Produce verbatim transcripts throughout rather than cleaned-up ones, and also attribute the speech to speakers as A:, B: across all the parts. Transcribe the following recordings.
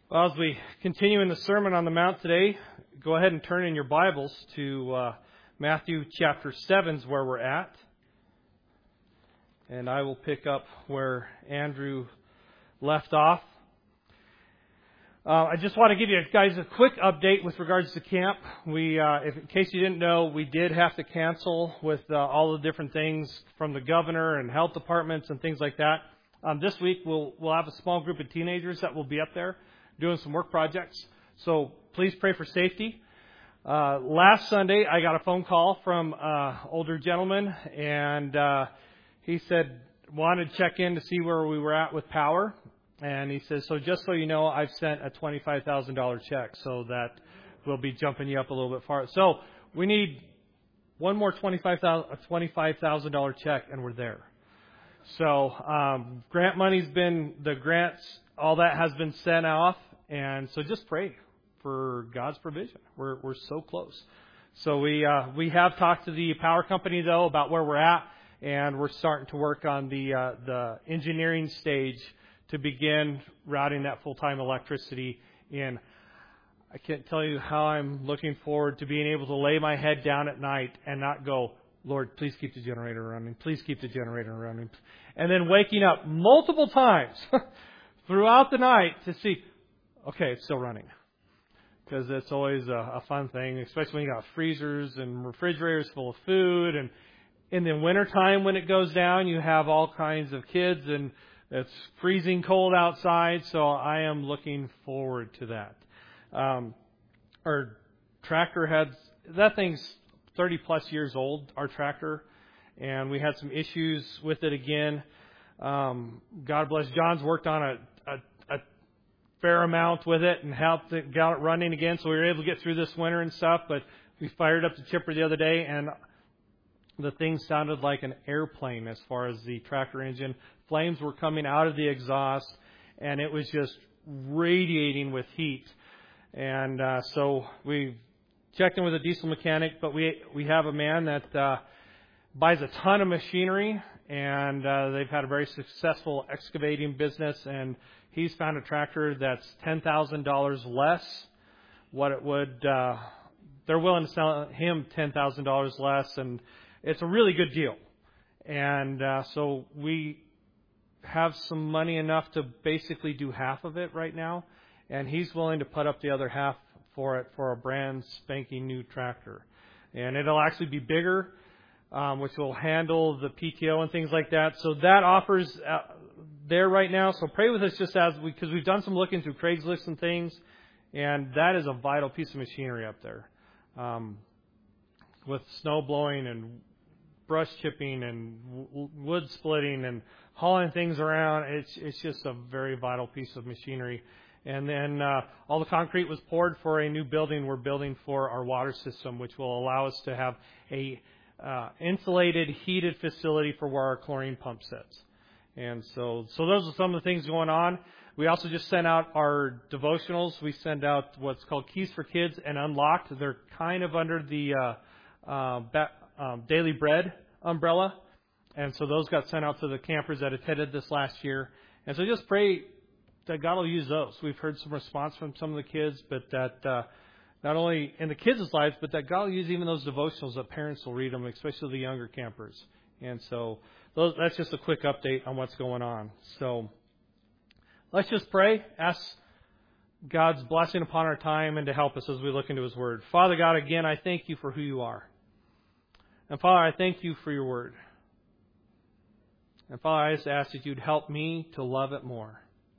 A: Well, as we continue in the Sermon on the Mount today, go ahead and turn in your Bibles to uh, Matthew chapter seven is where we're at. And I will pick up where Andrew left off. Uh, I just want to give you guys a quick update with regards to camp. We, uh, if, in case you didn't know, we did have to cancel with uh, all the different things from the governor and health departments and things like that. Um, this week we'll we'll have a small group of teenagers that will be up there doing some work projects. So please pray for safety. Uh, last Sunday I got a phone call from an older gentleman, and uh, he said wanted to check in to see where we were at with power. And he says, so just so you know, I've sent a twenty-five thousand dollars check, so that we'll be jumping you up a little bit farther. So we need one more twenty-five thousand dollars check, and we're there. So um, grant money's been, the grants, all that has been sent off. And so just pray for God's provision. We're we're so close. So we uh, we have talked to the power company, though, about where we're at, and we're starting to work on the uh, the engineering stage to begin routing that full-time electricity in. I can't tell you how I'm looking forward to being able to lay my head down at night and not go, Lord, please keep the generator running. Please keep the generator running. And then waking up multiple times throughout the night to see, okay, it's still running. Because it's always a, a fun thing, especially when you got freezers and refrigerators full of food. And in the wintertime when it goes down, you have all kinds of kids and it's freezing cold outside, so I am looking forward to that. Um, our tractor had, that thing's thirty plus years old, our tractor, and we had some issues with it again. Um, God bless, John's worked on a, a, a fair amount with it and helped it get it running again, so we were able to get through this winter and stuff, but we fired up the chipper the other day, and the thing sounded like an airplane as far as the tractor engine. Flames were coming out of the exhaust, and it was just radiating with heat. And uh, so we checked in with a diesel mechanic, but we we have a man that uh, buys a ton of machinery, and uh, they've had a very successful excavating business, and he's found a tractor that's ten thousand dollars less what it would. Uh, they're willing to sell him ten thousand dollars less, and it's a really good deal. And uh, so we have some money enough to basically do half of it right now, and he's willing to put up the other half for it for a brand spanking new tractor. And it'll actually be bigger, um, which will handle the P T O and things like that. So that offers uh, there right now. So pray with us just as we, because we've done some looking through Craigslist and things, and that is a vital piece of machinery up there. Um, with snow blowing and brush chipping and w- wood splitting and hauling things around, it's it's just a very vital piece of machinery. And then uh, all the concrete was poured for a new building we're building for our water system, which will allow us to have a uh, insulated, heated facility for where our chlorine pump sits. And so, so those are some of the things going on. We also just sent out our devotionals. We send out what's called Keys for Kids and Unlocked. They're kind of under the uh, uh, ba- um, Daily Bread umbrella. And so those got sent out to the campers that attended this last year. And so just pray that God will use those. We've heard some response from some of the kids, but that uh, not only in the kids' lives, but that God will use even those devotionals that parents will read them, especially the younger campers. And so those, that's just a quick update on what's going on. So let's just pray, ask God's blessing upon our time and to help us as we look into His Word. Father God, again, I thank You for who You are. And Father, I thank You for Your Word. And Father, I just ask that You'd help me to love it more.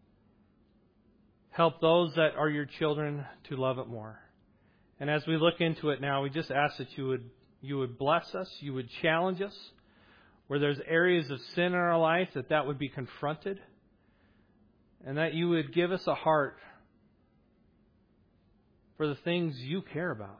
A: Help those that are Your children to love it more. And as we look into it now, we just ask that You would You would bless us, You would challenge us. Where there's areas of sin in our life, that that would be confronted. And that You would give us a heart for the things You care about.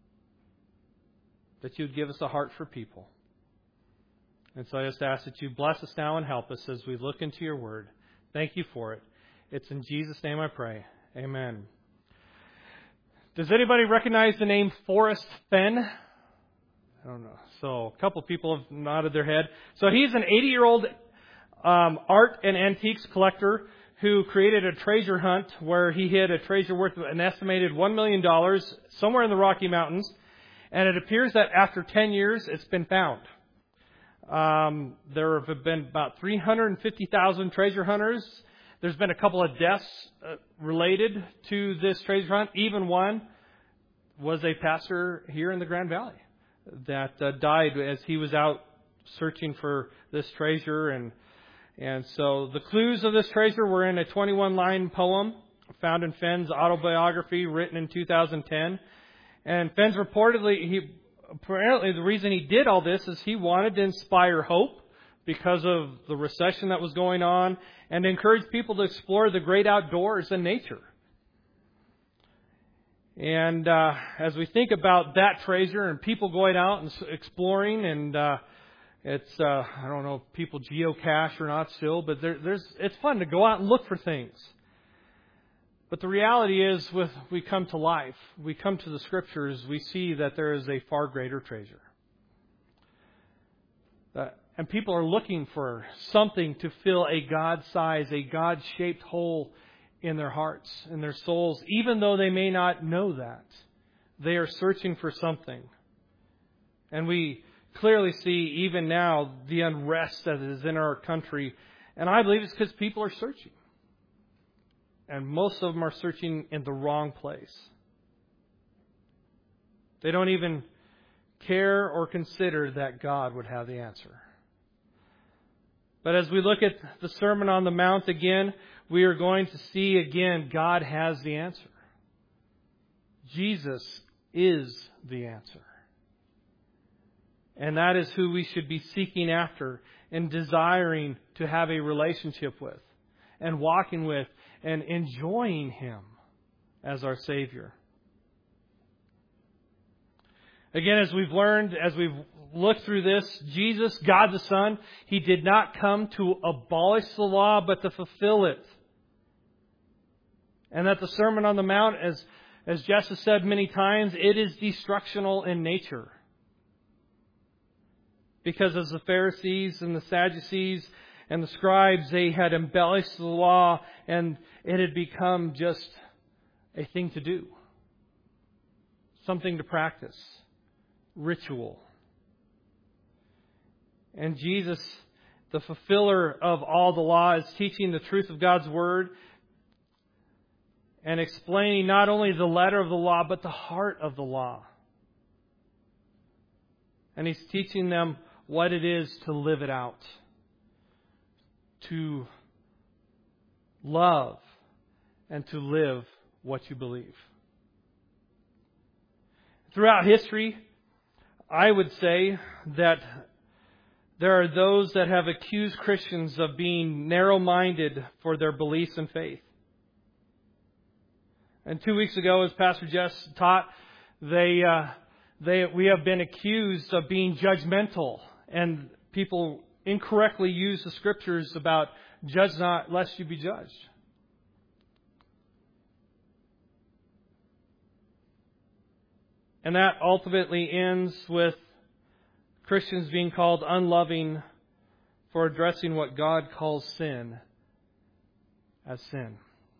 A: That You would give us a heart for people. And so I just ask that You bless us now and help us as we look into Your Word. Thank You for it. It's in Jesus' name I pray. Amen. Does anybody recognize the name Forrest Fenn? I don't know. So a couple people have nodded their head. So he's an eighty-year-old um, art and antiques collector who created a treasure hunt where he hid a treasure worth an estimated one million dollars somewhere in the Rocky Mountains. And it appears that after ten years, it's been found. Um, there have been about three hundred fifty thousand treasure hunters. There's been a couple of deaths uh, related to this treasure hunt. Even one was a pastor here in the Grand Valley that uh, died as he was out searching for this treasure. And and so the clues of this treasure were in a twenty-one line poem found in Fenn's autobiography written in two thousand ten. And Fenn's reportedly, he apparently the reason he did all this is he wanted to inspire hope because of the recession that was going on and encourage people to explore the great outdoors and nature. And uh, as we think about that treasure and people going out and exploring, and uh, it's, uh, I don't know if people geocache or not still, but there, there's it's fun to go out and look for things. But the reality is, with we come to life, we come to the Scriptures, we see that there is a far greater treasure. Uh, and people are looking for something to fill a God-sized, a God-shaped hole in their hearts, in their souls, even though they may not know that. They are searching for something. And we clearly see, even now, the unrest that is in our country. And I believe it's because people are searching. And most of them are searching in the wrong place. They don't even care or consider that God would have the answer. But as we look at the Sermon on the Mount again, we are going to see again God has the answer. Jesus is the answer. And that is who we should be seeking after and desiring to have a relationship with and walking with and enjoying Him as our Savior. Again, as we've learned, as we've looked through this, Jesus, God the Son, He did not come to abolish the law, but to fulfill it. And that the Sermon on the Mount, as, as Jess has said many times, it is destructional in nature. Because as the Pharisees and the Sadducees and the scribes, they had embellished the law and it had become just a thing to do. Something to practice. Ritual. And Jesus, the fulfiller of all the law, is teaching the truth of God's Word and explaining not only the letter of the law, but the heart of the law. And He's teaching them what it is to live it out. To love and to live what you believe. Throughout history, I would say that there are those that have accused Christians of being narrow-minded for their beliefs and faith. And two weeks ago, as Pastor Jess taught, they, uh, they, we have been accused of being judgmental, and people incorrectly use the Scriptures about judge not lest you be judged. And that ultimately ends with Christians being called unloving for addressing what God calls sin as sin.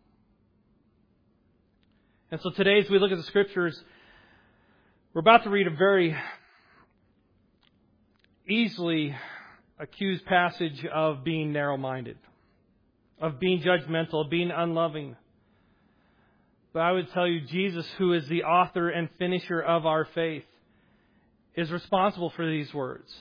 A: And so today, as we look at the Scriptures, we're about to read a very easily accused passage of being narrow-minded, of being judgmental, of being unloving. But I would tell you, Jesus, who is the author and finisher of our faith, is responsible for these words.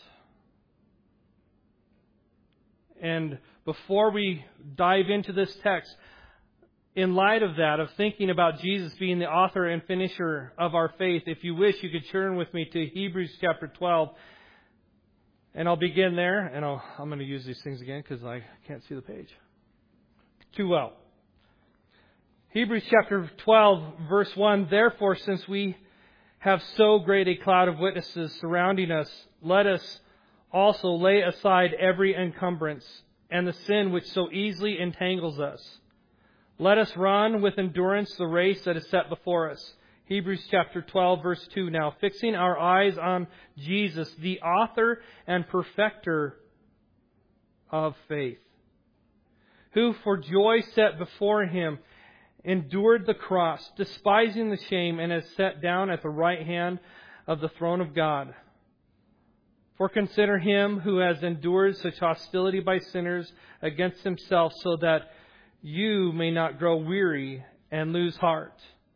A: And before we dive into this text, in light of that, of thinking about Jesus being the author and finisher of our faith, if you wish, you could turn with me to Hebrews chapter twelve. And I'll begin there, and I'll, I'm going to use these things again because I can't see the page too well. Hebrews chapter twelve, verse one, therefore, since we have so great a cloud of witnesses surrounding us, let us also lay aside every encumbrance and the sin which so easily entangles us. Let us run with endurance the race that is set before us. Hebrews chapter twelve, verse two now, fixing our eyes on Jesus, the author and perfecter of faith, who for joy set before Him endured the cross, despising the shame, and is set down at the right hand of the throne of God. For consider Him who has endured such hostility by sinners against Himself, so that you may not grow weary and lose heart.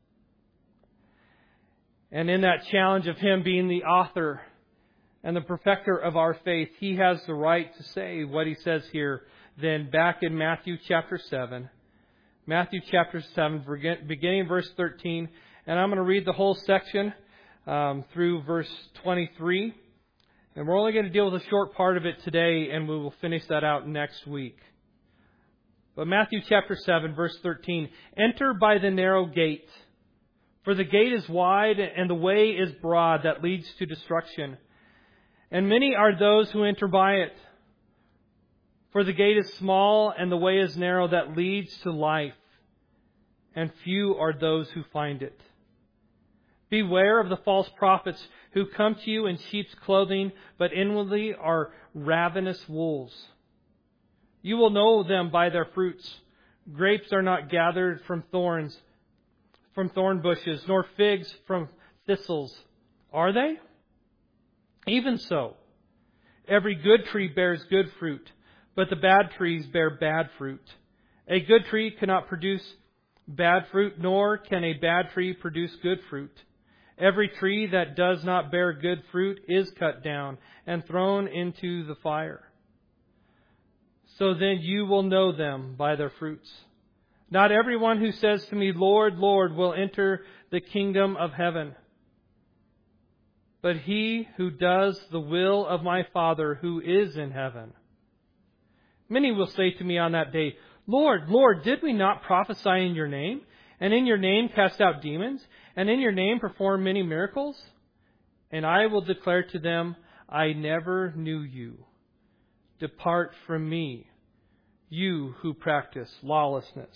A: And in that challenge of Him being the author and the perfecter of our faith, He has the right to say what He says here. Then back in Matthew chapter seven. Matthew chapter seven, beginning verse thirteen. And I'm going to read the whole section um, through verse twenty-three. And we're only going to deal with a short part of it today, and we will finish that out next week. But Matthew chapter seven, verse thirteen. Enter by the narrow gate. For the gate is wide and the way is broad that leads to destruction. And many are those who enter by it. For the gate is small and the way is narrow that leads to life. And few are those who find it. Beware of the false prophets who come to you in sheep's clothing, but inwardly are ravenous wolves. You will know them by their fruits. Grapes are not gathered from thorns, from thorn bushes, nor figs from thistles. Are they? Even so, every good tree bears good fruit, but the bad trees bear bad fruit. A good tree cannot produce bad fruit, nor can a bad tree produce good fruit. Every tree that does not bear good fruit is cut down and thrown into the fire. So then you will know them by their fruits. Not everyone who says to me, Lord, Lord, will enter the kingdom of heaven, but he who does the will of my Father who is in heaven. Many will say to me on that day, Lord, Lord, did we not prophesy in your name, and in your name cast out demons, and in your name perform many miracles? And I will declare to them, I never knew you. Depart from me, you who practice lawlessness.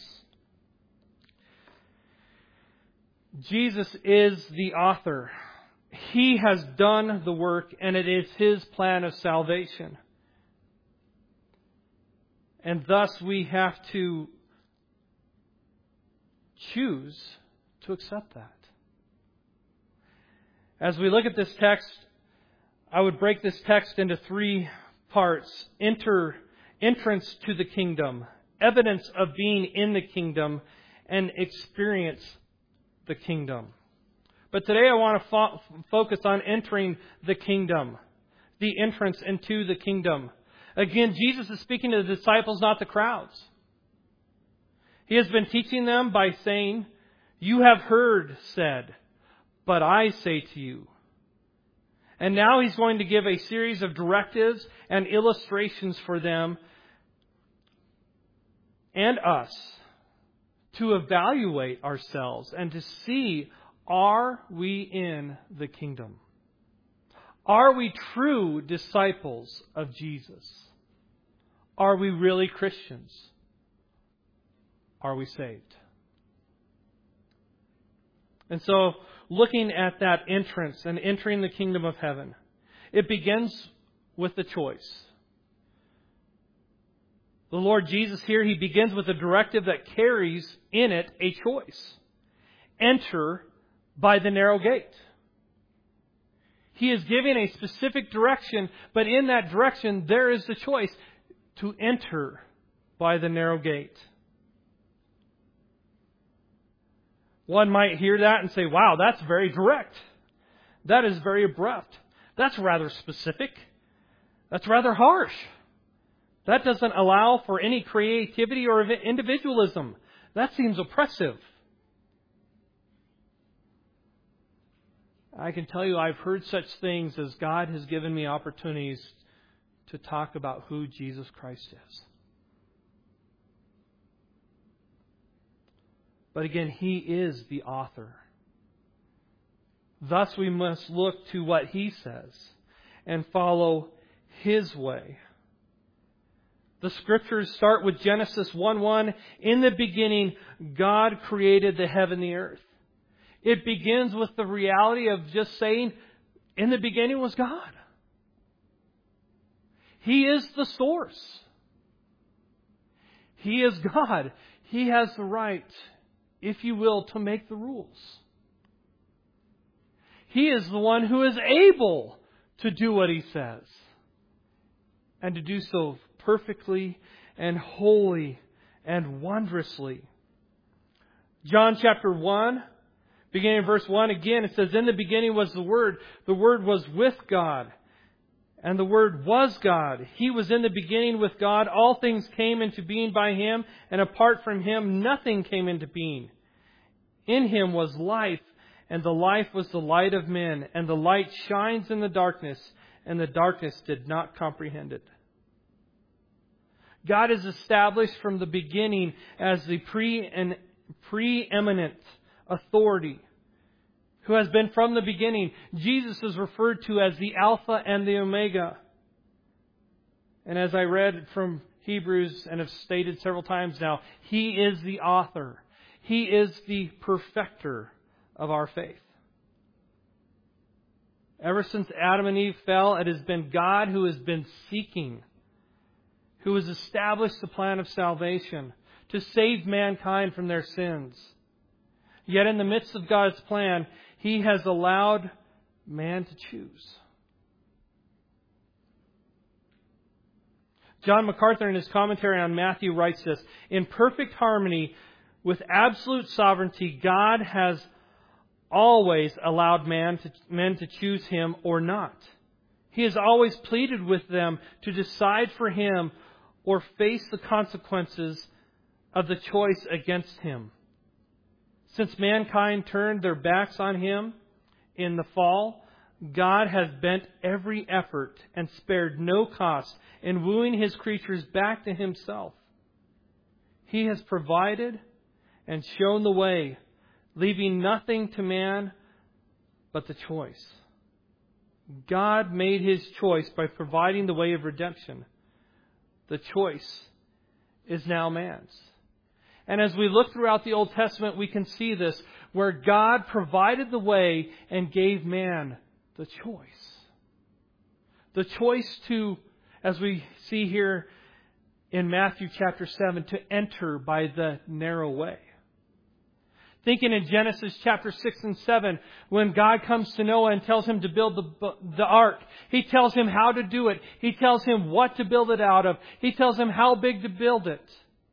A: Jesus is the author. He has done the work, and it is His plan of salvation. And thus we have to choose to accept that. As we look at this text, I would break this text into three parts. Enter, entrance to the kingdom, evidence of being in the kingdom, and experience the kingdom. But today I want to fo- focus on entering the kingdom, the entrance into the kingdom. Again, Jesus is speaking to the disciples, not the crowds. He has been teaching them by saying, you have heard said, but I say to you. And now He's going to give a series of directives and illustrations for them and us to evaluate ourselves and to see, are we in the kingdom? Are we true disciples of Jesus? Are we really Christians? Are we saved? And so, looking at that entrance and entering the kingdom of heaven, it begins with the choice. The Lord Jesus here, He begins with a directive that carries in it a choice. Enter by the narrow gate. He is giving a specific direction, but in that direction there is the choice to enter by the narrow gate. One might hear that and say, wow, that's very direct. That is very abrupt. That's rather specific. That's rather harsh. That doesn't allow for any creativity or individualism. That seems oppressive. I can tell you I've heard such things as God has given me opportunities to talk about who Jesus Christ is. But again, He is the author. Thus we must look to what He says and follow His way. The Scriptures start with Genesis one one. In the beginning, God created the heaven and the earth. It begins with the reality of just saying, in the beginning was God. He is the source. He is God. He has the right, if you will, to make the rules. He is the one who is able to do what He says. And to do so perfectly and wholly and wondrously. John chapter one, beginning in verse one, again it says, "In the beginning was the Word. The Word was with God. And the Word was God. He was in the beginning with God. All things came into being by Him, and apart from Him nothing came into being. In Him was life, and the life was the light of men. And the light shines in the darkness, and the darkness did not comprehend it." God is established from the beginning as the pre and preeminent authority who has been from the beginning. Jesus is referred to as the Alpha and the Omega. And as I read from Hebrews and have stated several times now, He is the author. He is the perfecter of our faith. Ever since Adam and Eve fell, it has been God who has been seeking, who has established the plan of salvation to save mankind from their sins. Yet in the midst of God's plan, He has allowed man to choose. John MacArthur in his commentary on Matthew writes this: "In perfect harmony with absolute sovereignty, God has always allowed man to, men to choose Him or not. He has always pleaded with them to decide for Him or face the consequences of the choice against Him. Since mankind turned their backs on Him in the fall, God has bent every effort and spared no cost in wooing His creatures back to Himself. He has provided and shown the way, leaving nothing to man but the choice. God made His choice by providing the way of redemption. The choice is now man's." And as we look throughout the Old Testament, we can see this, where God provided the way and gave man the choice. The choice to, as we see here in Matthew chapter seven, to enter by the narrow way. Thinking in Genesis chapter six and seven, when God comes to Noah and tells him to build the, the ark, He tells him how to do it. He tells him what to build it out of. He tells him how big to build it.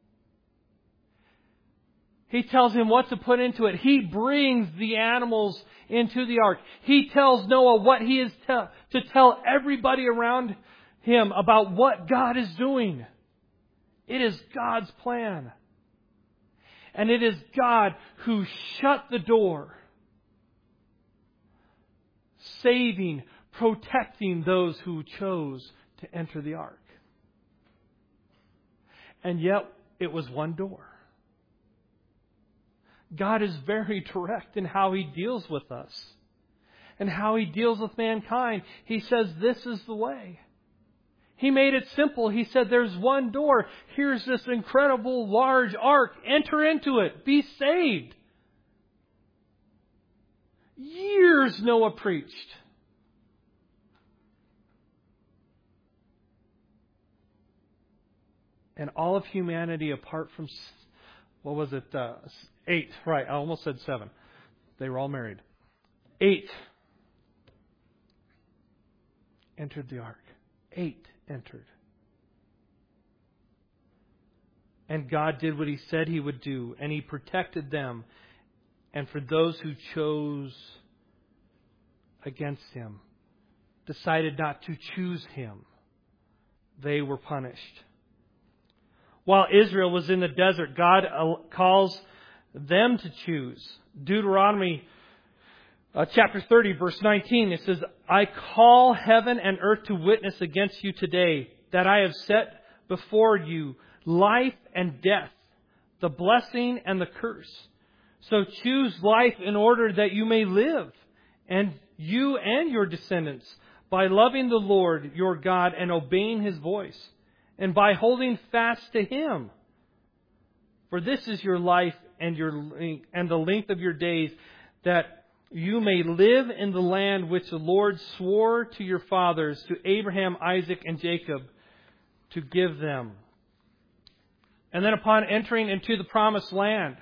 A: He tells him what to put into it. He brings the animals into the ark. He tells Noah what he is te- to tell everybody around him about what God is doing. It is God's plan. And it is God who shut the door, saving, protecting those who chose to enter the ark. And yet, it was one door. God is very direct in how He deals with us and how He deals with mankind. He says, this is the way. He made it simple. He said, there's one door. Here's this incredible large ark. Enter into it. Be saved. Years Noah preached. And all of humanity, apart from, what was it, uh, eight, right, I almost said seven. They were all married. Eight entered the ark. Eight entered. And God did what He said He would do, and He protected them. And for those who chose against Him, decided not to choose Him, they were punished. While Israel was in the desert, God calls them to choose. Deuteronomy uh, chapter thirty, verse nineteen, it says, "I call heaven and earth to witness against you today that I have set before you life and death, the blessing and the curse. So choose life in order that you may live, and you and your descendants, by loving the Lord your God and obeying His voice, and by holding fast to Him. For this is your life and your and the length of your days, that you may live in the land which the Lord swore to your fathers, to Abraham, Isaac, and Jacob, to give them." And then upon entering into the promised land,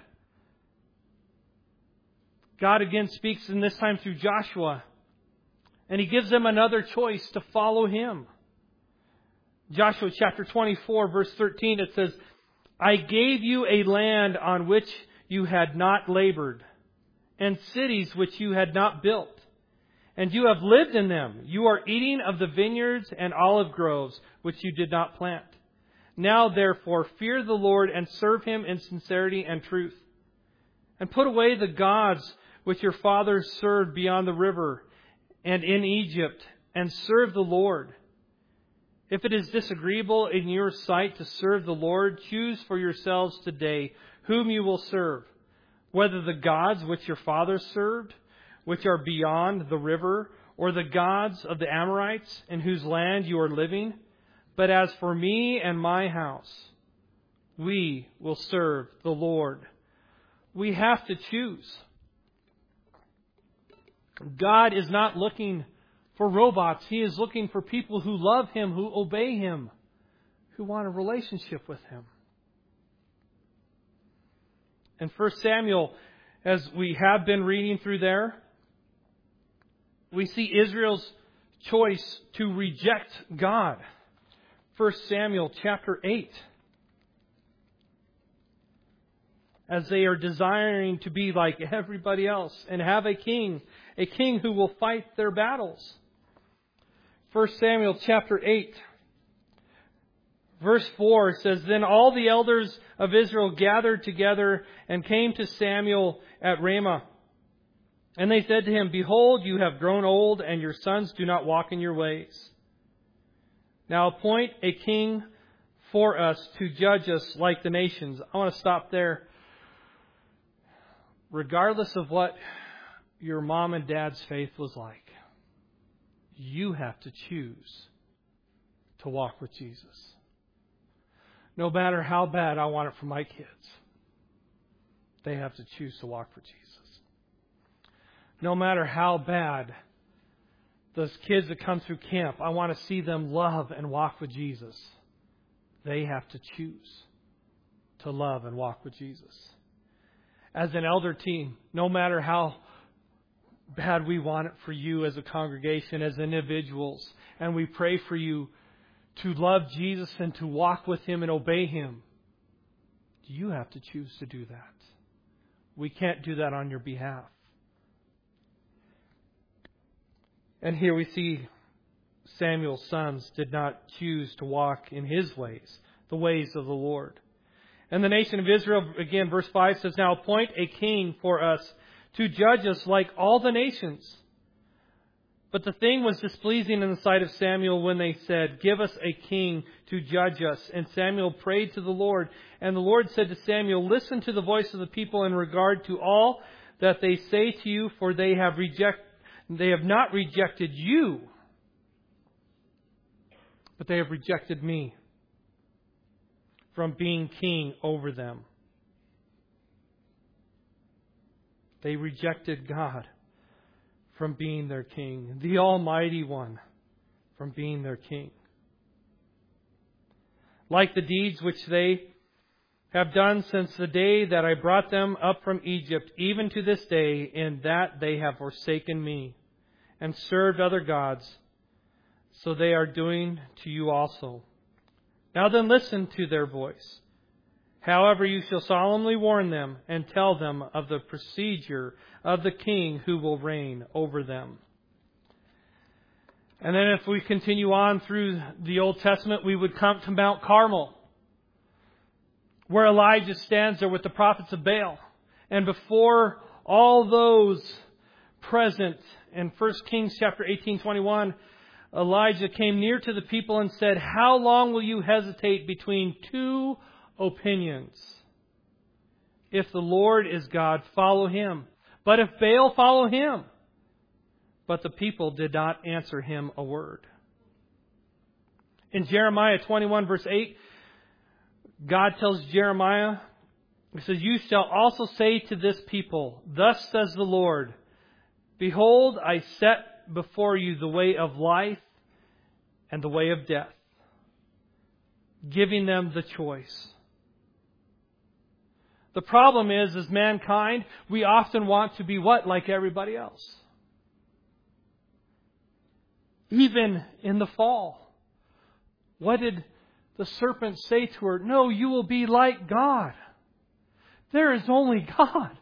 A: God again speaks, and this time through Joshua. And He gives them another choice to follow Him. Joshua chapter twenty-four, verse thirteen, it says, I gave you a land on which you had not labored, and cities which you had not built, and you have lived in them. You are eating of the vineyards and olive groves which you did not plant. Now therefore fear the Lord and serve Him in sincerity and truth. And put away the gods which your fathers served beyond the river and in Egypt, and serve the Lord. If it is disagreeable in your sight to serve the Lord, choose for yourselves today whom you will serve, whether the gods which your fathers served, which are beyond the river, or the gods of the Amorites in whose land you are living. But as for me and my house, we will serve the Lord. We have to choose. God is not looking for robots. He is looking for people who love Him, who obey Him, who want a relationship with Him. In First Samuel, as we have been reading through there, we see Israel's choice to reject God. First Samuel chapter eight. As they are desiring to be like everybody else and have a king, a king who will fight their battles. First Samuel chapter eight, verse four says, Then all the elders of Israel gathered together and came to Samuel at Ramah. And they said to him, Behold, you have grown old, and your sons do not walk in your ways. Now appoint a king for us to judge us like the nations. I want to stop there. Regardless of what your mom and dad's faith was like, you have to choose to walk with Jesus. No matter how bad I want it for my kids, they have to choose to walk for Jesus. No matter how bad those kids that come through camp, I want to see them love and walk with Jesus. They have to choose to love and walk with Jesus. As an elder team, no matter how bad we want it for you as a congregation, as individuals, and we pray for you to love Jesus and to walk with Him and obey Him, you have to choose to do that. We can't do that on your behalf. And here we see Samuel's sons did not choose to walk in his ways, the ways of the Lord. And the nation of Israel, again, verse five says, Now appoint a king for us to judge us like all the nations. But the thing was displeasing in the sight of Samuel when they said, Give us a king to judge us. And Samuel prayed to the Lord. And the Lord said to Samuel, Listen to the voice of the people in regard to all that they say to you, for they have rejected, they have not rejected you, but they have rejected me from being king over them. They rejected God from being their king, the Almighty One from being their king. Like the deeds which they have done since the day that I brought them up from Egypt, even to this day, in that they have forsaken me and served other gods, so they are doing to you also. Now then listen to their voice. However, you shall solemnly warn them and tell them of the procedure of the king who will reign over them. And then if we continue on through the Old Testament, we would come to Mount Carmel, where Elijah stands there with the prophets of Baal. And before all those present, in First Kings chapter eighteen twenty-one, Elijah came near to the people and said, How long will you hesitate between two opinions? If the Lord is God, follow Him. But if Baal, follow him. But the people did not answer him a word. In Jeremiah twenty-one verse eight, God tells Jeremiah, He says, You shall also say to this people, Thus says the Lord, Behold, I set before you the way of life and the way of death, giving them the choice. The problem is, as mankind, we often want to be what? Like everybody else. Even in the fall. What did the serpent say to her? No, you will be like God. There is only God.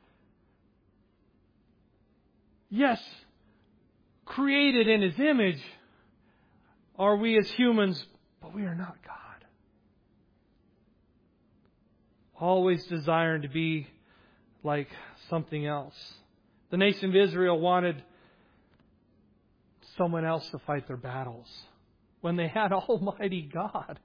A: Yes, created in His image are we as humans, but we are not God. Always desiring to be like something else. The nation of Israel wanted someone else to fight their battles when they had Almighty God.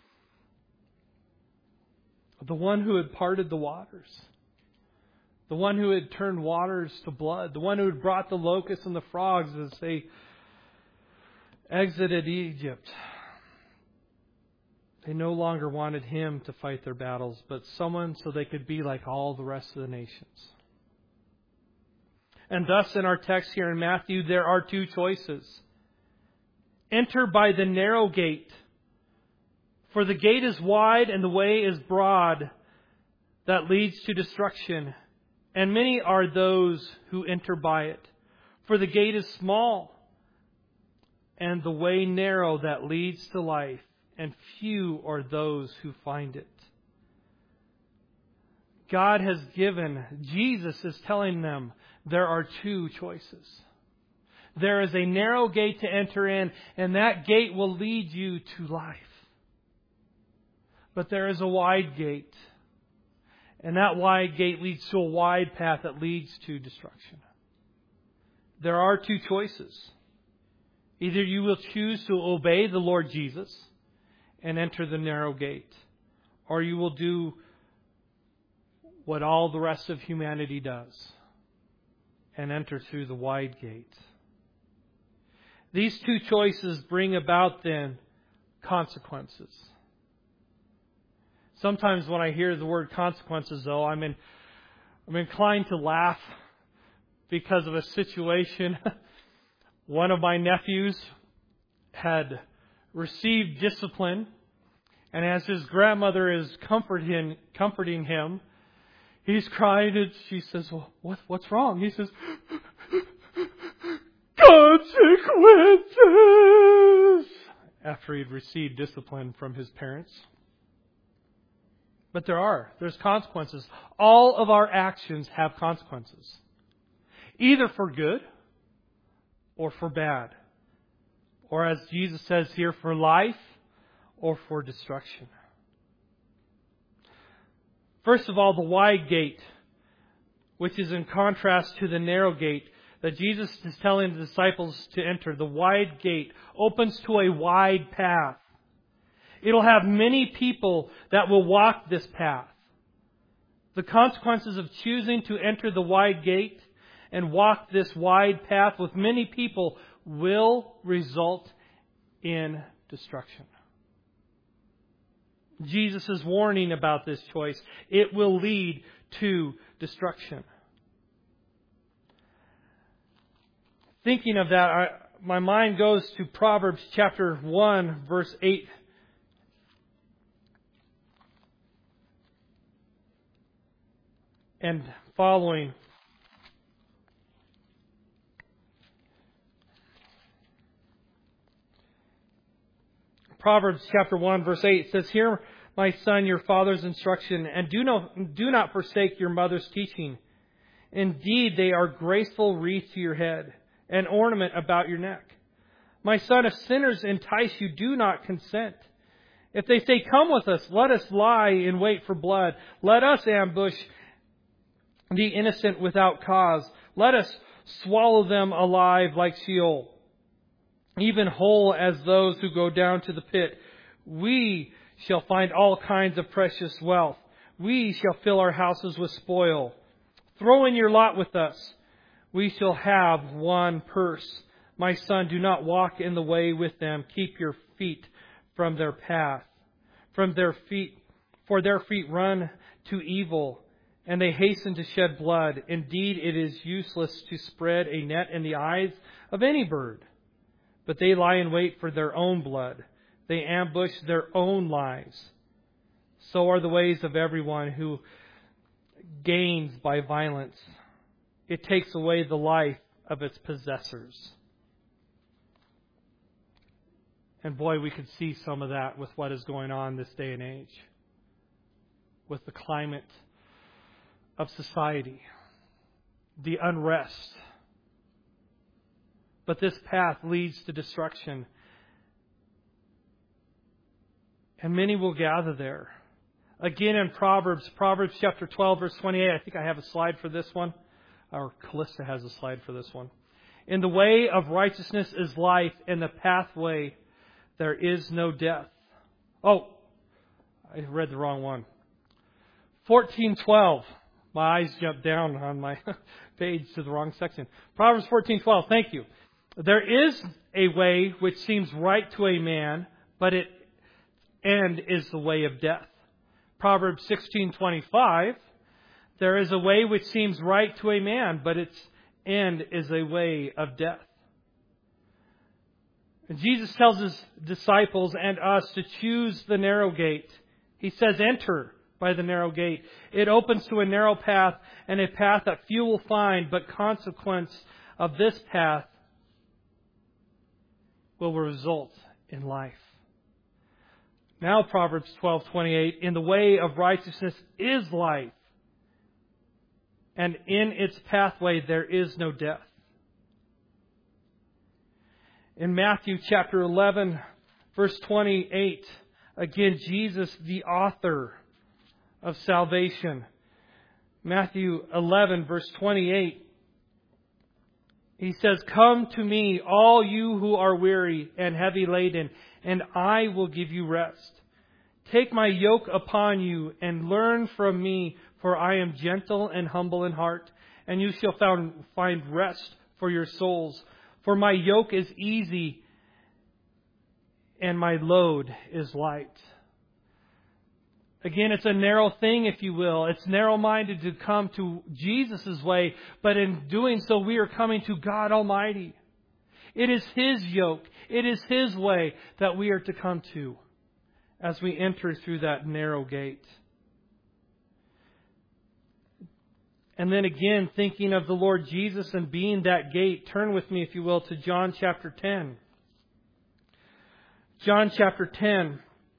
A: The one who had parted the waters. The one who had turned waters to blood. The one who had brought the locusts and the frogs as they exited Egypt. They no longer wanted Him to fight their battles, but someone so they could be like all the rest of the nations. And thus in our text here in Matthew, there are two choices. Enter by the narrow gate, for the gate is wide and the way is broad that leads to destruction. And many are those who enter by it. For the gate is small and the way narrow that leads to life. And few are those who find it. God has given, Jesus is telling them, there are two choices. There is a narrow gate to enter in, and that gate will lead you to life. But there is a wide gate, and that wide gate leads to a wide path that leads to destruction. There are two choices. Either you will choose to obey the Lord Jesus and enter the narrow gate, or you will do what all the rest of humanity does and enter through the wide gate. These two choices bring about then consequences. Sometimes when I hear the word consequences, though, I'm in, I'm inclined to laugh because of a situation. One of my nephews had received discipline, and as his grandmother is comforting comforting him, he's crying, and she says, "Well, what, what's wrong?" He says, "Consequences!" After he'd received discipline from his parents. But there are. There's consequences. All of our actions have consequences. Either for good or for bad. Or as Jesus says here, for life or for destruction. First of all, the wide gate, which is in contrast to the narrow gate that Jesus is telling the disciples to enter. The wide gate opens to a wide path. It'll have many people that will walk this path. The consequences of choosing to enter the wide gate and walk this wide path with many people will result in destruction. Jesus is warning about this choice. It will lead to destruction. Thinking of that, I, my mind goes to Proverbs chapter one, verse eight. And following. Proverbs chapter one, verse eight says, "Hear, my son, your father's instruction, and do not, do not forsake your mother's teaching. Indeed, they are graceful wreath to your head, an ornament about your neck. My son, if sinners entice you, do not consent. If they say, 'Come with us, let us lie in wait for blood. Let us ambush the innocent without cause. Let us swallow them alive like Sheol, even whole as those who go down to the pit. We shall find all kinds of precious wealth. We shall fill our houses with spoil. Throw in your lot with us. We shall have one purse. My son, do not walk in the way with them. Keep your feet from their path. From their feet, for their feet run to evil, and they hasten to shed blood. Indeed, it is useless to spread a net in the eyes of any bird. But they lie in wait for their own blood. They ambush their own lives. So are the ways of everyone who gains by violence. It takes away the life of its possessors. And boy, we could see some of that with what is going on this day and age. With the climate of society. The unrest. But this path leads to destruction. And many will gather there. Again in Proverbs, Proverbs chapter twelve, verse twenty-eight. I think I have a slide for this one. Or Callista has a slide for this one. In the way of righteousness is life, in the pathway there is no death. Oh, I read the wrong one. fourteen twelve. My eyes jumped down on my page to the wrong section. Proverbs fourteen twelve. Thank you. There is a way which seems right to a man, but its end is the way of death. Proverbs sixteen twenty-five. There is a way which seems right to a man, but its end is a way of death. And Jesus tells His disciples and us to choose the narrow gate. He says, enter by the narrow gate. It opens to a narrow path and a path that few will find, but consequence of this path will result in life. Now Proverbs twelve twenty-eight, in the way of righteousness is life, and in its pathway there is no death. In Matthew chapter eleven, verse twenty-eight, again, Jesus, the author of salvation. Matthew eleven, verse twenty-eight, He says, come to me, all you who are weary and heavy laden, and I will give you rest. Take my yoke upon you and learn from me, for I am gentle and humble in heart, and you shall find rest for your souls. For my yoke is easy and my load is light. Again, it's a narrow thing, if you will. It's narrow-minded to come to Jesus' way, but in doing so, we are coming to God Almighty. It is His yoke. It is His way that we are to come to as we enter through that narrow gate. And then again, thinking of the Lord Jesus and being that gate, turn with me, if you will, to John chapter ten. John chapter ten.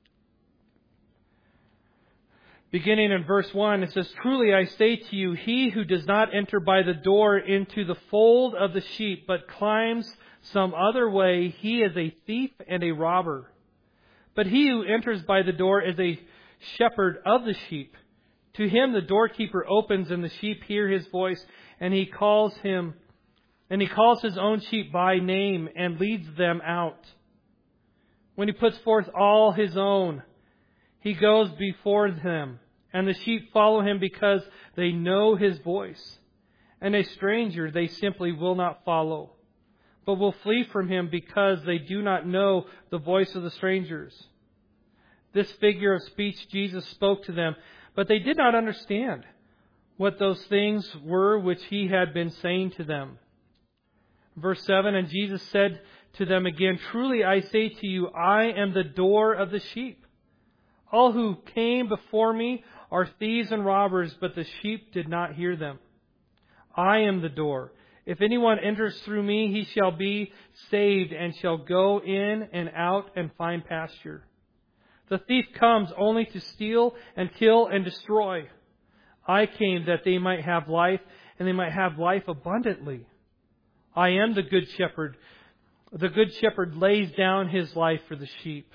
A: Beginning in verse one, it says, truly I say to you, he who does not enter by the door into the fold of the sheep, but climbs some other way, he is a thief and a robber. But he who enters by the door is a shepherd of the sheep. To him the doorkeeper opens, and the sheep hear his voice, and he calls him, and he calls his own sheep by name and leads them out. When he puts forth all his own, he goes before them, and the sheep follow him because they know his voice. And a stranger they simply will not follow, but will flee from him because they do not know the voice of the strangers. This figure of speech Jesus spoke to them, but they did not understand what those things were which he had been saying to them. Verse seven, and Jesus said to them again, truly I say to you, I am the door of the sheep. All who came before me are thieves and robbers, but the sheep did not hear them. I am the door. If anyone enters through me, he shall be saved and shall go in and out and find pasture. The thief comes only to steal and kill and destroy. I came that they might have life, and they might have life abundantly. I am the good shepherd. The good shepherd lays down his life for the sheep.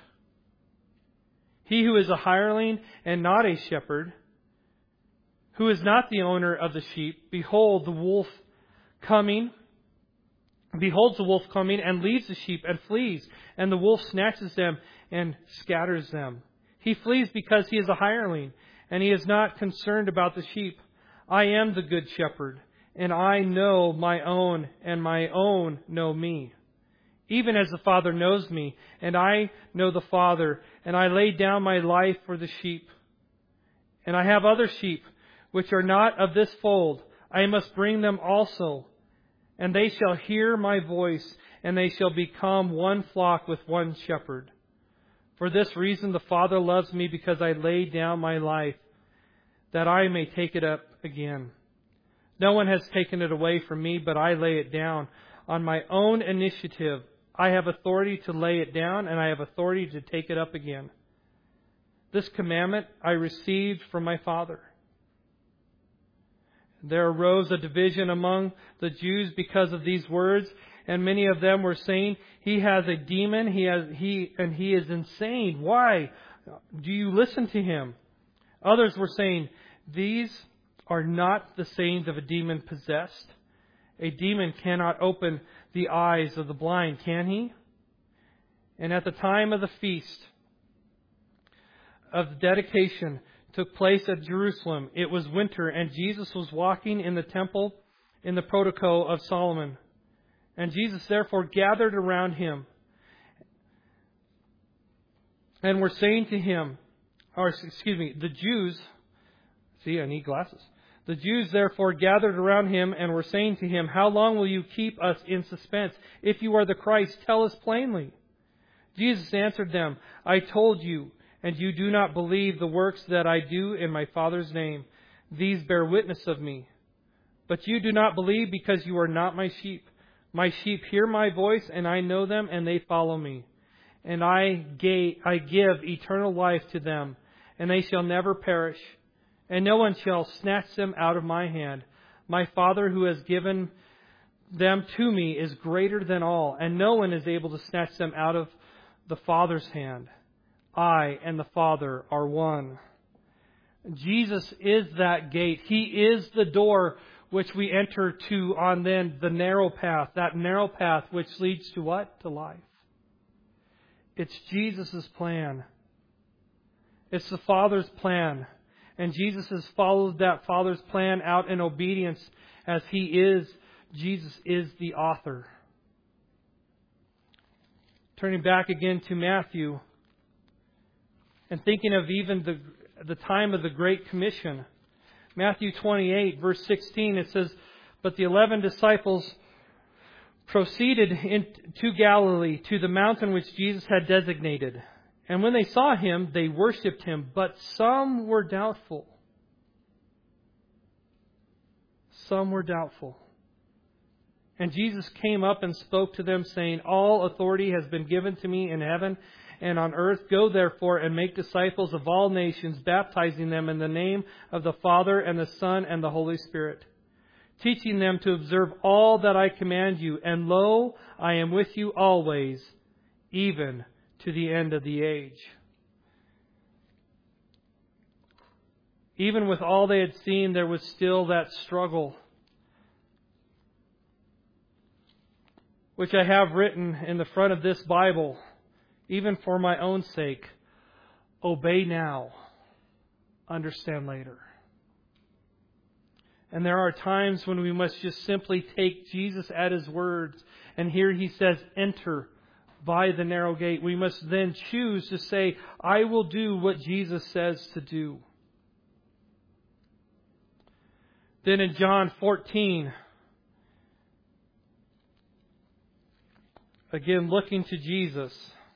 A: He who is a hireling and not a shepherd, who is not the owner of the sheep, behold the wolf coming, beholds the wolf coming and leaves the sheep and flees, and the wolf snatches them and scatters them. He flees because he is a hireling, and he is not concerned about the sheep. I am the good shepherd, and I know my own, and my own know me. Even as the Father knows me, and I know the Father, and I lay down my life for the sheep. And I have other sheep, which are not of this fold. I must bring them also, and they shall hear my voice, and they shall become one flock with one shepherd. For this reason the Father loves me, because I lay down my life, that I may take it up again. No one has taken it away from me, but I lay it down. On my own initiative, I have authority to lay it down, and I have authority to take it up again. This commandment I received from my Father. There arose a division among the Jews because of these words, and many of them were saying, "He has a demon, he has he and he is insane. Why do you listen to him?" Others were saying, "These are not the sayings of a demon possessed. A demon cannot open the eyes of the blind, can he?" And at the time of the feast of the dedication took place at Jerusalem. It was winter, and Jesus was walking in the temple in the portico of Solomon. And Jesus therefore gathered around him and were saying to him, or excuse me, the Jews, see, I need glasses. The Jews therefore gathered around him and were saying to him, "How long will you keep us in suspense? If you are the Christ, tell us plainly." Jesus answered them, "I told you, and you do not believe the works that I do in my Father's name. These bear witness of me. But you do not believe because you are not my sheep. My sheep hear my voice, and I know them, and they follow me. And I gave, I give eternal life to them, and they shall never perish, and no one shall snatch them out of my hand. My Father who has given them to me is greater than all, and no one is able to snatch them out of the Father's hand. I and the Father are one." Jesus is that gate. He is the door which we enter to on then the narrow path. That narrow path which leads to what? To life. It's Jesus' plan. It's the Father's plan. And Jesus has followed that Father's plan out in obedience as He is. Jesus is the author. Turning back again to Matthew and thinking of even the, the time of the Great Commission. Matthew twenty-eight, verse sixteen, it says, "But the eleven disciples proceeded into Galilee, to the mountain which Jesus had designated. And when they saw Him, they worshipped Him, but some were doubtful." Some were doubtful. "And Jesus came up and spoke to them, saying, All authority has been given to me in heaven and on earth. Go therefore and make disciples of all nations, baptizing them in the name of the Father and the Son and the Holy Spirit, teaching them to observe all that I command you. And lo, I am with you always, even to the end of the age." Even with all they had seen, there was still that struggle, which I have written in the front of this Bible, even for my own sake. Obey now, understand later. And there are times when we must just simply take Jesus at His words. And here He says, enter by the narrow gate. We must then choose to say, I will do what Jesus says to do. Then in John fourteen, again looking to Jesus.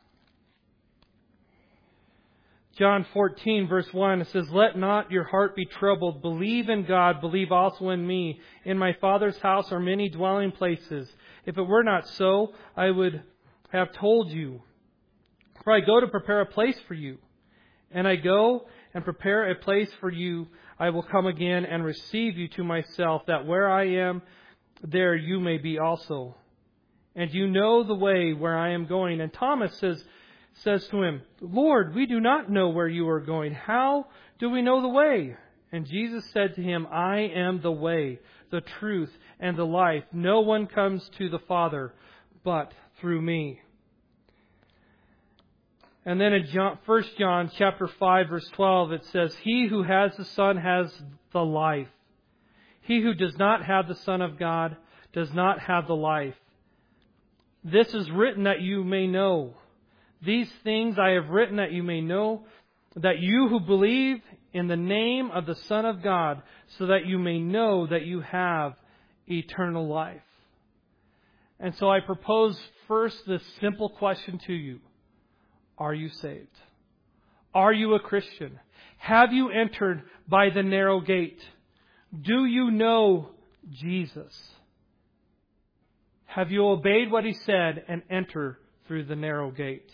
A: John fourteen, verse one, it says, "Let not your heart be troubled. Believe in God. Believe also in me. In my Father's house are many dwelling places. If it were not so, I would have told you. For I go to prepare a place for you. And I go and prepare a place for you. I will come again and receive you to myself, that where I am, there you may be also. And you know the way where I am going." And Thomas says, says to Him, "Lord, we do not know where you are going. How do we know the way?" And Jesus said to him, "I am the way, the truth, and the life. No one comes to the Father but through me." And then in John, First John chapter five, verse twelve, it says, "He who has the Son has the life. He who does not have the Son of God does not have the life. This is written that you may know. These things I have written that you may know, that you who believe in the name of the Son of God, so that you may know that you have eternal life." And so I propose first this simple question to you. Are you saved? Are you a Christian? Have you entered by the narrow gate? Do you know Jesus? Have you obeyed what He said and enter through the narrow gate?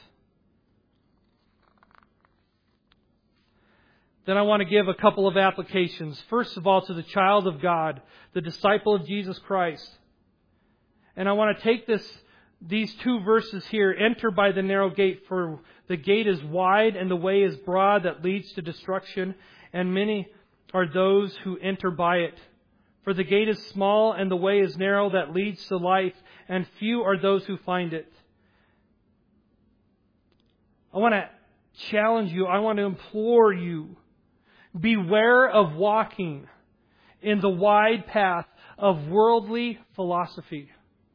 A: Then I want to give a couple of applications. First of all, to the child of God, the disciple of Jesus Christ. And I want to take this, these two verses here. Enter by the narrow gate, for the gate is wide and the way is broad that leads to destruction, and many are those who enter by it. For the gate is small and the way is narrow that leads to life, and few are those who find it. I want to challenge you. I want to implore you. Beware of walking in the wide path of worldly philosophy.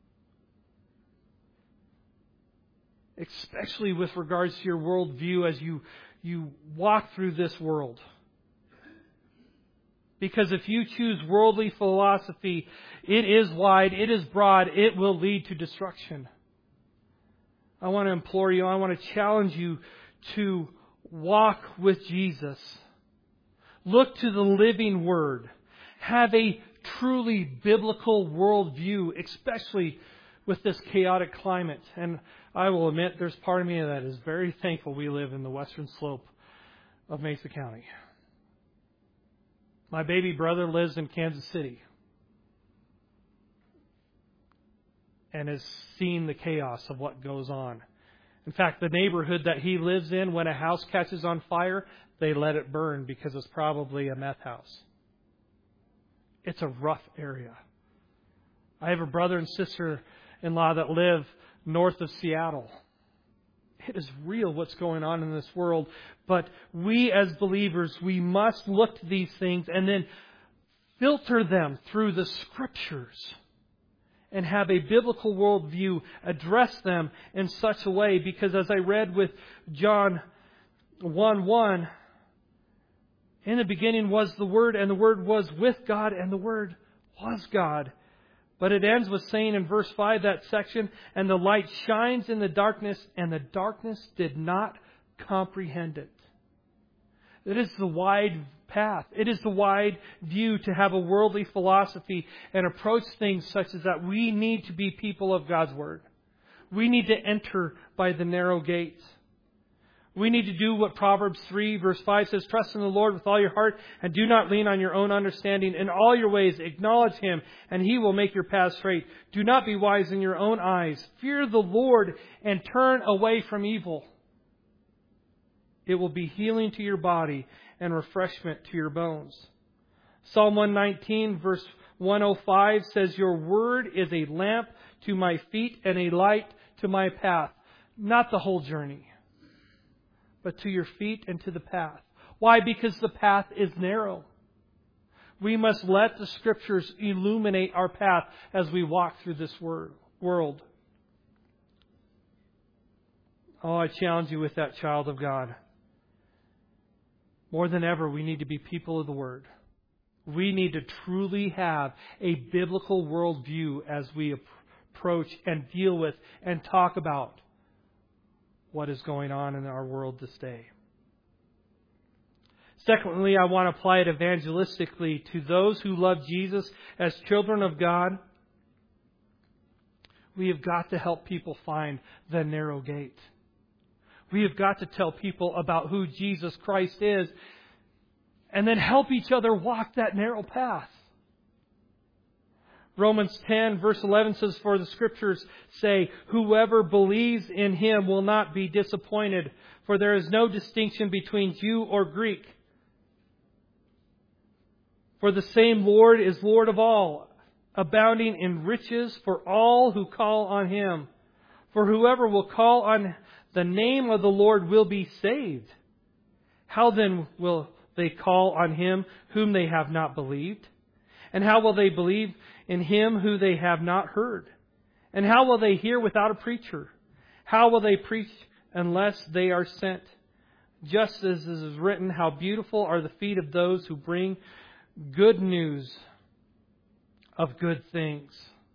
A: Especially with regards to your worldview as you, you walk through this world. Because if you choose worldly philosophy, it is wide, it is broad, it will lead to destruction. I want to implore you, I want to challenge you to walk with Jesus. Look to the living Word. Have a truly biblical worldview, especially with this chaotic climate. And I will admit, there's part of me that is very thankful we live in the western slope of Mesa County. My baby brother lives in Kansas City and has seen the chaos of what goes on. In fact, the neighborhood that he lives in, when a house catches on fire, they let it burn because it's probably a meth house. It's a rough area. I have a brother and sister-in-law that live north of Seattle. It is real what's going on in this world. But we as believers, we must look to these things and then filter them through the Scriptures and have a biblical worldview, address them in such a way. Because as I read with John one one, in the beginning was the Word, and the Word was with God, and the Word was God. But it ends with saying in verse five, that section, and the light shines in the darkness, and the darkness did not comprehend it. It is the wide path. It is the wide view to have a worldly philosophy and approach things such as that. We need to be people of God's Word. We need to enter by the narrow gate. We need to do what Proverbs three verse five says, trust in the Lord with all your heart and do not lean on your own understanding. In all your ways acknowledge Him and He will make your path straight. Do not be wise in your own eyes. Fear the Lord and turn away from evil. It will be healing to your body and refreshment to your bones. Psalm one nineteen verse one oh five says, your word is a lamp to my feet and a light to my path. Not the whole journey, but to your feet and to the path. Why? Because the path is narrow. We must let the Scriptures illuminate our path as we walk through this world. Oh, I challenge you with that, child of God. More than ever, we need to be people of the Word. We need to truly have a biblical worldview as we approach and deal with and talk about what is going on in our world this day. Secondly, I want to apply it evangelistically to those who love Jesus as children of God. We have got to help people find the narrow gate. We have got to tell people about who Jesus Christ is and then help each other walk that narrow path. Romans ten verse eleven says, for the Scriptures say, whoever believes in Him will not be disappointed, for there is no distinction between Jew or Greek. For the same Lord is Lord of all, abounding in riches for all who call on Him. For whoever will call on the name of the Lord will be saved. How then will they call on Him whom they have not believed? And how will they believe in Him who they have not heard? And how will they hear without a preacher? How will they preach unless they are sent? Just as it is written, how beautiful are the feet of those who bring good news of good things.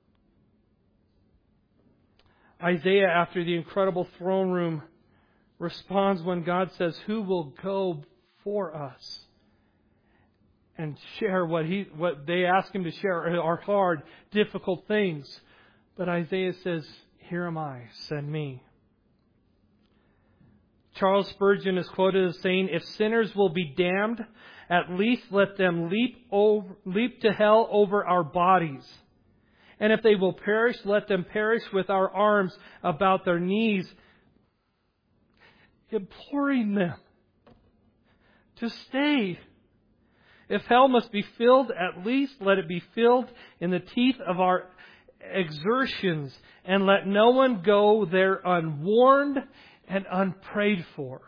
A: Isaiah, after the incredible throne room, responds when God says, who will go for us? and share what he what they ask him to share are hard, difficult things. But Isaiah says, "Here am I, send me." Charles Spurgeon is quoted as saying, "If sinners will be damned, at least let them leap over, leap to hell over our bodies. And if they will perish, let them perish with our arms about their knees, imploring them to stay. If hell must be filled, at least let it be filled in the teeth of our exertions, and let no one go there unwarned and unprayed for."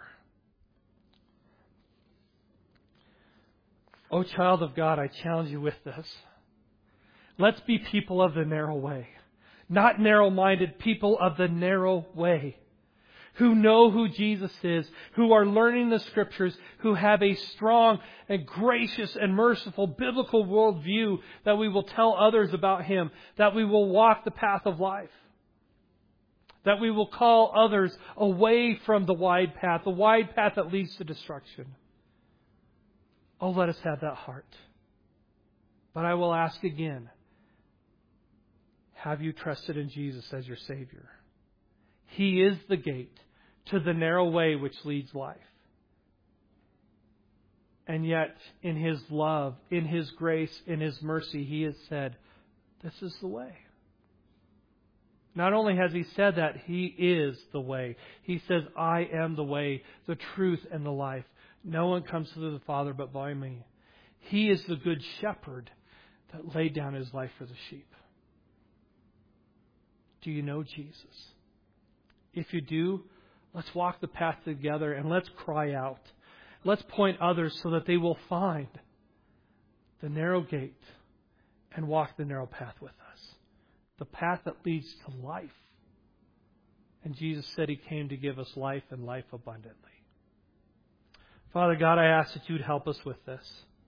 A: Oh, child of God, I challenge you with this. Let's be people of the narrow way. Not narrow-minded, people of the narrow way. Who know who Jesus is, who are learning the Scriptures, who have a strong and gracious and merciful biblical worldview, that we will tell others about Him, that we will walk the path of life, that we will call others away from the wide path, the wide path that leads to destruction. Oh, let us have that heart. But I will ask again, have you trusted in Jesus as your Savior? He is the gate to the narrow way which leads life. And yet, in His love, in His grace, in His mercy, He has said, this is the way. Not only has He said that, He is the way. He says, I am the way, the truth, and the life. No one comes to the Father but by me. He is the good shepherd that laid down His life for the sheep. Do you know Jesus? If you do, let's walk the path together and let's cry out. Let's point others so that they will find the narrow gate and walk the narrow path with us. The path that leads to life. And Jesus said He came to give us life and life abundantly. Father God, I ask that You would help us with this.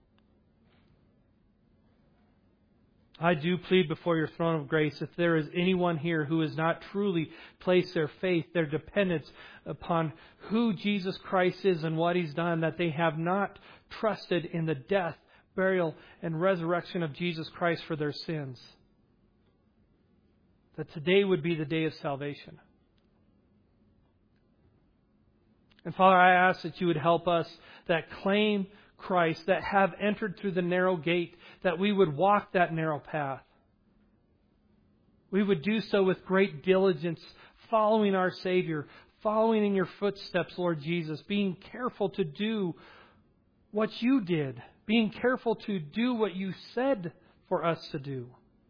A: I do plead before Your throne of grace, if there is anyone here who has not truly placed their faith, their dependence upon who Jesus Christ is and what He's done, that they have not trusted in the death, burial, and resurrection of Jesus Christ for their sins, that today would be the day of salvation. And Father, I ask that You would help us that claim Christ, that have entered through the narrow gate, that we would walk that narrow path. We would do so with great diligence, following our Savior, following in Your footsteps, Lord Jesus, being careful to do what You did, being careful to do what You said for us to do.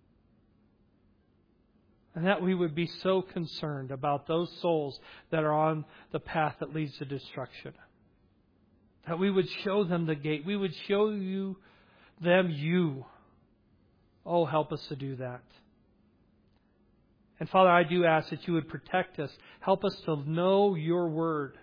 A: And that we would be so concerned about those souls that are on the path that leads to destruction. That we would show them the gate. We would show you them You. Oh, help us to do that. And Father, I do ask that You would protect us. Help us to know Your Word,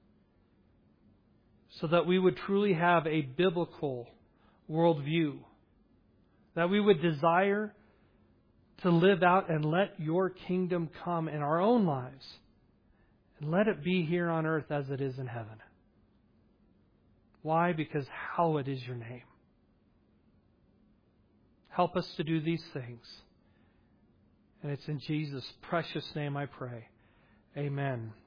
A: so that we would truly have a biblical worldview. That we would desire to live out and let Your kingdom come in our own lives. And let it be here on earth as it is in heaven. Why? Because hallowed is Your name. Help us to do these things. And it's in Jesus' precious name I pray. Amen.